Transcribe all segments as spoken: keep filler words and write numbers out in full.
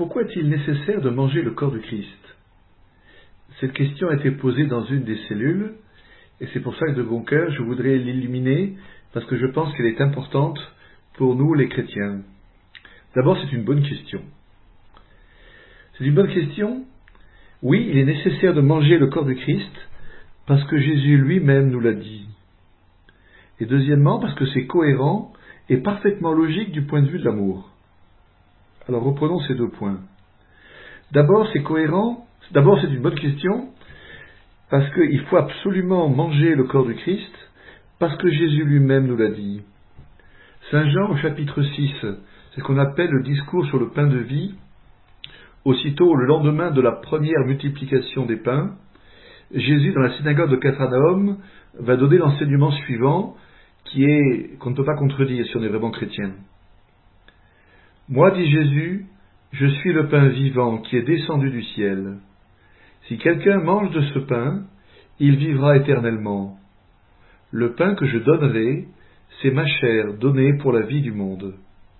Pourquoi est-il nécessaire de manger le corps du Christ? Cette question a été posée dans une des cellules, et c'est pour ça que de bon cœur, je voudrais l'illuminer, parce que je pense qu'elle est importante pour nous les chrétiens. D'abord, c'est une bonne question. C'est une bonne question. Oui, il est nécessaire de manger le corps du Christ, parce que Jésus lui-même nous l'a dit. Et deuxièmement, parce que c'est cohérent et parfaitement logique du point de vue de l'amour. Alors reprenons ces deux points. D'abord, c'est cohérent. D'abord, c'est une bonne question, parce qu'il faut absolument manger le corps du Christ, parce que Jésus lui-même nous l'a dit. Saint Jean, au chapitre six, c'est ce qu'on appelle le discours sur le pain de vie. Aussitôt, le lendemain de la première multiplication des pains, Jésus, dans la synagogue de Capharnaüm, va donner l'enseignement suivant, qui est, qu'on ne peut pas contredire si on est vraiment chrétien. Moi, dit Jésus, je suis le pain vivant qui est descendu du ciel. Si quelqu'un mange de ce pain, il vivra éternellement. Le pain que je donnerai, c'est ma chair donnée pour la vie du monde.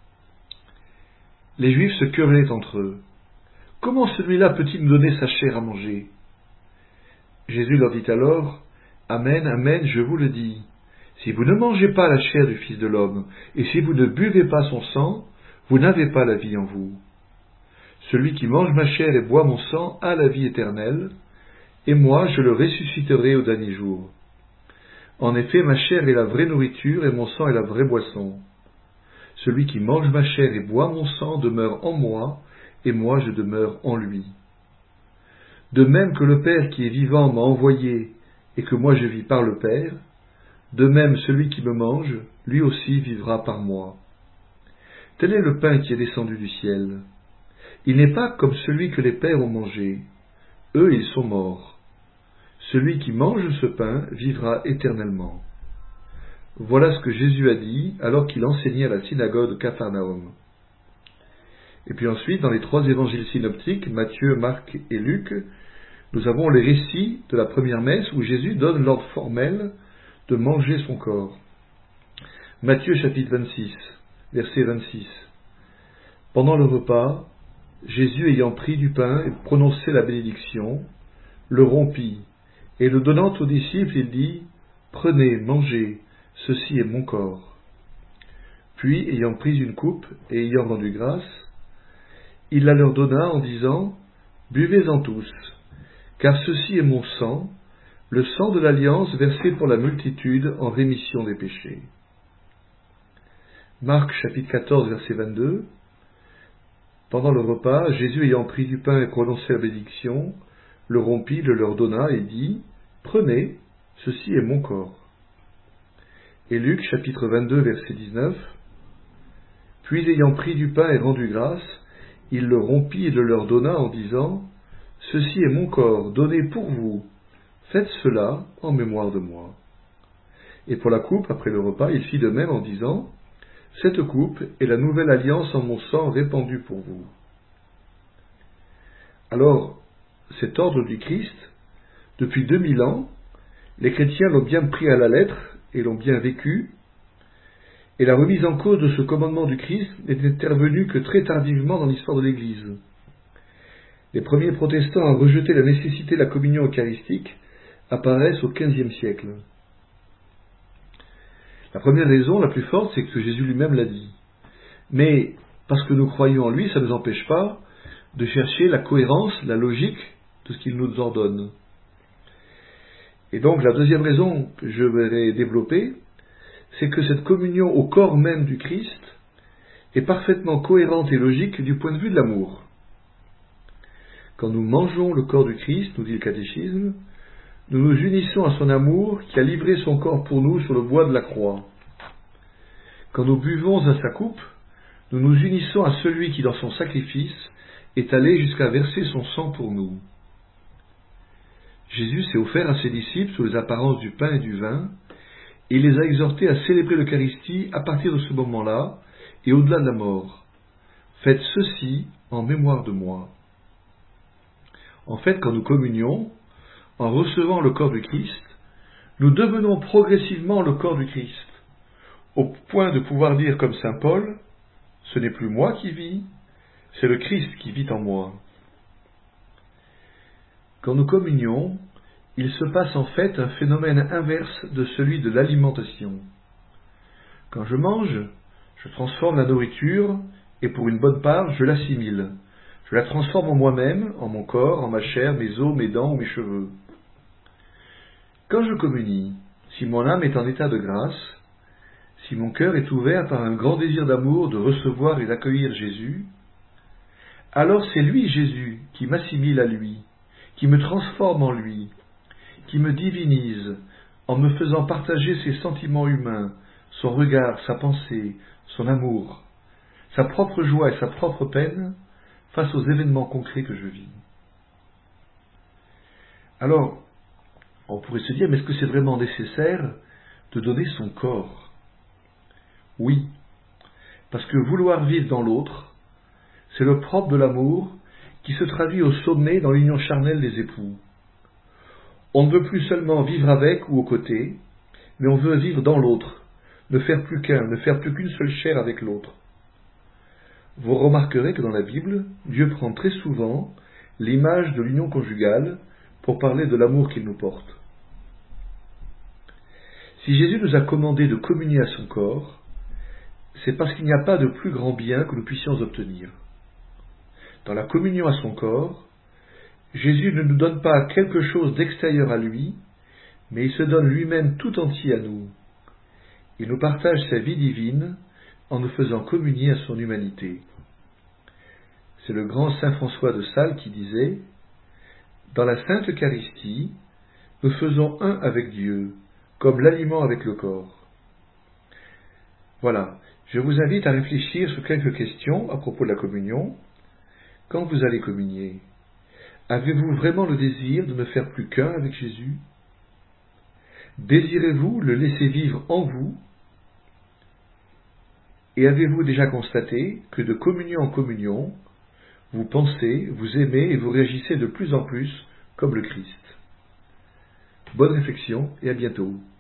Les Juifs se querellaient entre eux. Comment celui-là peut-il nous donner sa chair à manger? Jésus leur dit alors, Amen, Amen, je vous le dis. Si vous ne mangez pas la chair du Fils de l'homme, et si vous ne buvez pas son sang, vous n'avez pas la vie en vous. Celui qui mange ma chair et boit mon sang a la vie éternelle, et moi je le ressusciterai au dernier jour. En effet, ma chair est la vraie nourriture et mon sang est la vraie boisson. Celui qui mange ma chair et boit mon sang demeure en moi, et moi je demeure en lui. De même que le Père qui est vivant m'a envoyé, et que moi je vis par le Père, de même celui qui me mange, lui aussi vivra par moi. Tel est le pain qui est descendu du ciel. Il n'est pas comme celui que les pères ont mangé. Eux, ils sont morts. Celui qui mange ce pain vivra éternellement. Voilà ce que Jésus a dit alors qu'il enseignait à la synagogue de Capharnaüm. Et puis ensuite, dans les trois évangiles synoptiques, Matthieu, Marc et Luc, nous avons les récits de la première messe où Jésus donne l'ordre formel de manger son corps. Matthieu chapitre vingt-six, verset vingt-six. Pendant le repas, Jésus ayant pris du pain et prononcé la bénédiction, le rompit, et le donnant aux disciples, il dit, « Prenez, mangez, ceci est mon corps. » Puis, ayant pris une coupe et ayant rendu grâce, il la leur donna en disant, « Buvez-en tous, car ceci est mon sang, le sang de l'alliance versé pour la multitude en rémission des péchés. » Marc chapitre quatorze, verset vingt-deux. Pendant le repas, Jésus ayant pris du pain et prononcé la bénédiction, le rompit, le leur donna et dit, « Prenez, ceci est mon corps. » Et Luc chapitre vingt-deux, verset dix-neuf. Puis ayant pris du pain et rendu grâce, il le rompit et le leur donna en disant, « Ceci est mon corps, donné pour vous. Faites cela en mémoire de moi. » Et pour la coupe, après le repas, il fit de même en disant, « Cette coupe est la nouvelle alliance en mon sang répandu pour vous. » Alors, cet ordre du Christ, depuis deux mille ans, les chrétiens l'ont bien pris à la lettre et l'ont bien vécu, et la remise en cause de ce commandement du Christ n'est intervenue que très tardivement dans l'histoire de l'Église. Les premiers protestants à rejeter la nécessité de la communion eucharistique apparaissent au quinzième siècle. La première raison, la plus forte, c'est que Jésus lui-même l'a dit. Mais, parce que nous croyons en lui, ça ne nous empêche pas de chercher la cohérence, la logique de ce qu'il nous ordonne. Et donc, la deuxième raison que je vais développer, c'est que cette communion au corps même du Christ est parfaitement cohérente et logique du point de vue de l'amour. Quand nous mangeons le corps du Christ, nous dit le catéchisme, nous nous unissons à son amour qui a livré son corps pour nous sur le bois de la croix. Quand nous buvons à sa coupe, nous nous unissons à celui qui, dans son sacrifice, est allé jusqu'à verser son sang pour nous. Jésus s'est offert à ses disciples sous les apparences du pain et du vin, et il les a exhortés à célébrer l'Eucharistie à partir de ce moment-là et au-delà de la mort. Faites ceci en mémoire de moi. En fait, quand nous communions, en recevant le corps du Christ, nous devenons progressivement le corps du Christ, au point de pouvoir dire comme saint Paul, « Ce n'est plus moi qui vis, c'est le Christ qui vit en moi. Quand nous communions, il se passe en fait un phénomène inverse de celui de l'alimentation. Quand je mange, je transforme la nourriture et pour une bonne part, je l'assimile. Je la transforme en moi-même, en mon corps, en ma chair, mes os, mes dents ou mes cheveux. Quand je communie, si mon âme est en état de grâce, si mon cœur est ouvert par un grand désir d'amour de recevoir et d'accueillir Jésus, alors c'est lui, Jésus, qui m'assimile à lui, qui me transforme en lui, qui me divinise en me faisant partager ses sentiments humains, son regard, sa pensée, son amour, sa propre joie et sa propre peine face aux événements concrets que je vis. Alors, on pourrait se dire, mais est-ce que c'est vraiment nécessaire de donner son corps? Oui, parce que vouloir vivre dans l'autre, c'est le propre de l'amour qui se traduit au sommet dans l'union charnelle des époux. On ne veut plus seulement vivre avec ou aux côtés, mais on veut vivre dans l'autre, ne faire plus qu'un, ne faire plus qu'une seule chair avec l'autre. Vous remarquerez que dans la Bible, Dieu prend très souvent l'image de l'union conjugale pour parler de l'amour qu'il nous porte. Si Jésus nous a commandé de communier à son corps, c'est parce qu'il n'y a pas de plus grand bien que nous puissions obtenir. Dans la communion à son corps, Jésus ne nous donne pas quelque chose d'extérieur à lui, mais il se donne lui-même tout entier à nous. Il nous partage sa vie divine en nous faisant communier à son humanité. C'est le grand saint François de Sales qui disait « Dans la Sainte Eucharistie, nous faisons un avec Dieu, comme l'aliment avec le corps. » Voilà, je vous invite à réfléchir sur quelques questions à propos de la communion. Quand vous allez communier, avez-vous vraiment le désir de ne faire plus qu'un avec Jésus? Désirez-vous le laisser vivre en vous? Et avez-vous déjà constaté que de communion en communion, vous pensez, vous aimez et vous réagissez de plus en plus comme le Christ? Bonne réflexion et à bientôt.